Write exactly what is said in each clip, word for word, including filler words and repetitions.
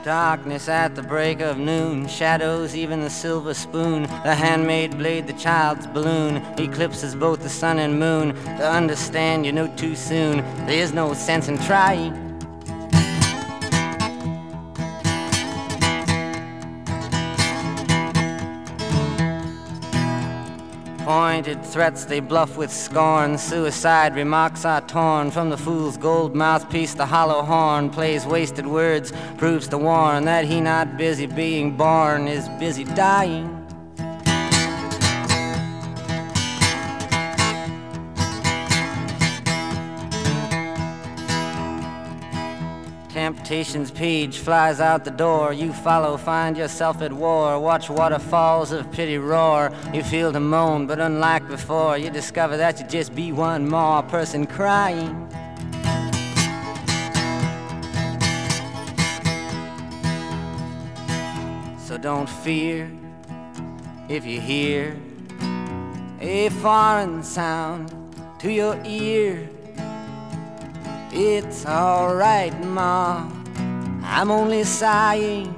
Darkness at the break of noon, shadows even the silver spoon, the handmade blade, the child's balloon, eclipses both the sun and moon. To understand you know too soon, there is no sense in trying. Pointed threats they bluff with scorn, suicide remarks are torn from the fool's gold mouthpiece. The hollow horn plays wasted words, proves to warn that he not busy being born is busy dying. Temptation's page flies out the door. You follow, find yourself at war. Watch waterfalls of pity roar. You feel to moan, but unlike before, you discover that you just be one more person crying. So don't fear if you hear a foreign sound to your ear. It's alright, Ma, I'm only sighing.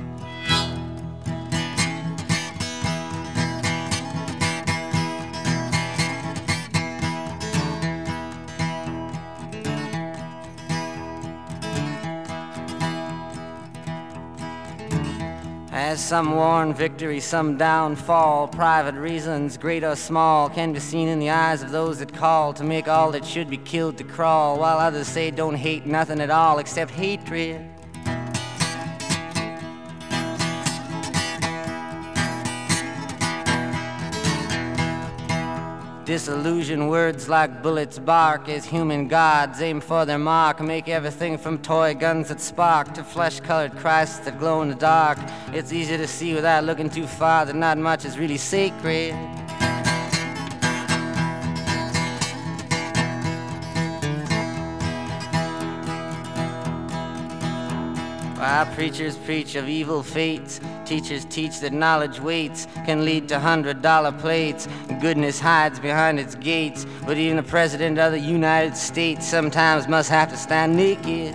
As some worn victory, some downfall, private reasons, great or small, can be seen in the eyes of those that call to make all that should be killed to crawl, while others say don't hate nothing at all except hatred. Disillusion words like bullets bark as human gods aim for their mark, make everything from toy guns that spark to flesh-colored Christs that glow in the dark. It's easy to see without looking too far that not much is really sacred. While preachers preach of evil fates, teachers teach that knowledge waits, can lead to hundred-dollar plates. Goodness hides behind its gates, but even the President of the United States sometimes must have to stand naked.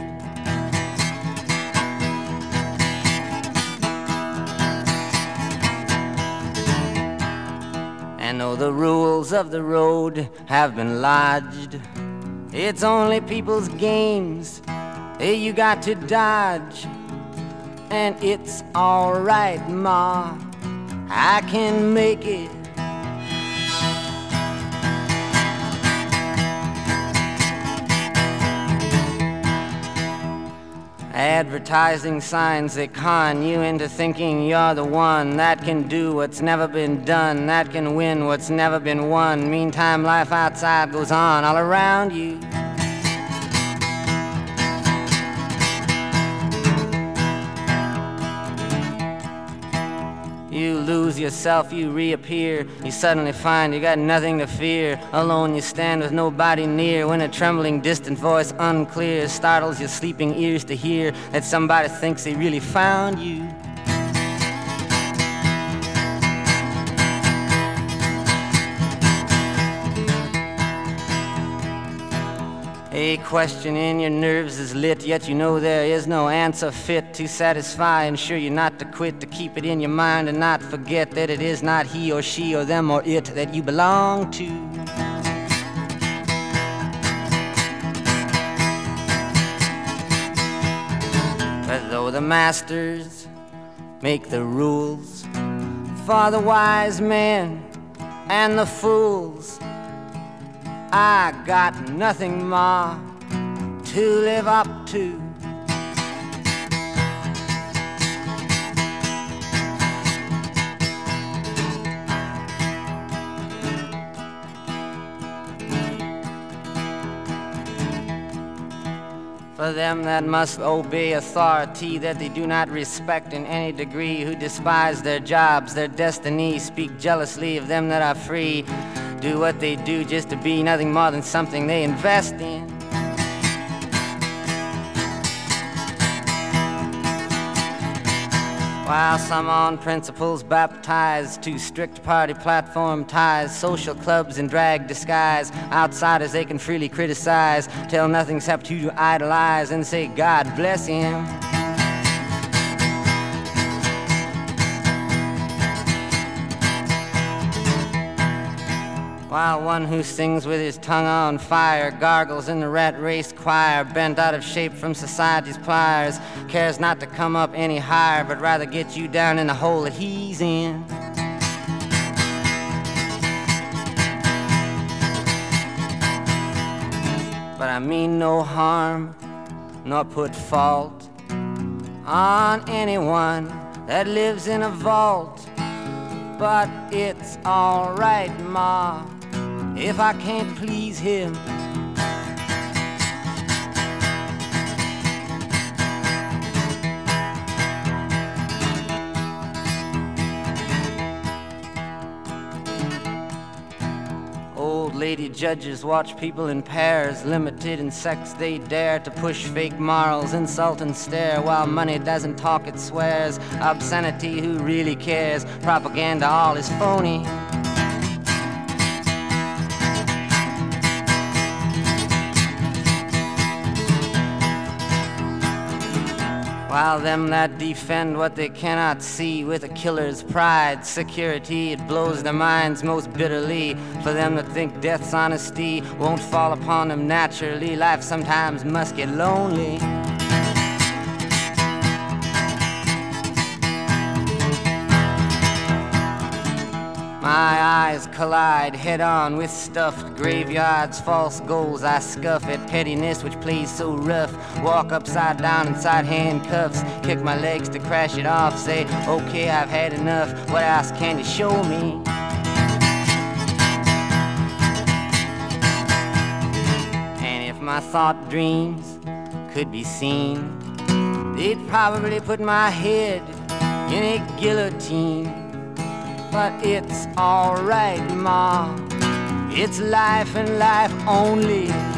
And though the rules of the road have been lodged, it's only people's games hey, you got to dodge. And it's alright, Ma, I can make it. Advertising signs that con you into thinking you're the one that can do what's never been done, that can win what's never been won. Meantime, life outside goes on all around you. You lose yourself, you reappear. You suddenly find you got nothing to fear. Alone you stand with nobody near, when a trembling distant voice unclear startles your sleeping ears to hear that somebody thinks they really found you. A question in your nerves is lit, yet you know there is no answer fit to satisfy. Ensure you not to quit, to keep it in your mind and not forget that it is not he or she or them or it that you belong to. But though the masters make the rules for the wise men and the fools, I got nothing, Ma, to live up to. For them that must obey authority that they do not respect in any degree, who despise their jobs, their destiny, speak jealously of them that are free, do what they do just to be nothing more than something they invest in. While some on principles baptized to strict party platform ties, social clubs in drag disguise, outsiders they can freely criticize, tell nothing except who to idolize and say God bless him. while one who sings with his tongue on fire gargles in the rat race choir, bent out of shape from society's pliers, cares not to come up any higher, but rather get you down in the hole that he's in. But I mean no harm, nor put fault on anyone that lives in a vault. But it's all right, Ma, if I can't please him. Old lady judges watch people in pairs, limited in sex they dare to push fake morals, insult and stare, while money doesn't talk, it swears. Obscenity, who really cares? Propaganda, all is phony. While them that defend what they cannot see with a killer's pride, security, it blows their minds most bitterly. For them that think death's honesty won't fall upon them naturally, life sometimes must get lonely. My eyes collide head-on with stuffed graveyards, false goals I scuff at pettiness which plays so rough. Walk upside down inside handcuffs, kick my legs to crash it off, say, okay, I've had enough, what else can you show me? And if my thought dreams could be seen, they'd probably put my head in a guillotine. But it's all right, Ma, it's life and life only.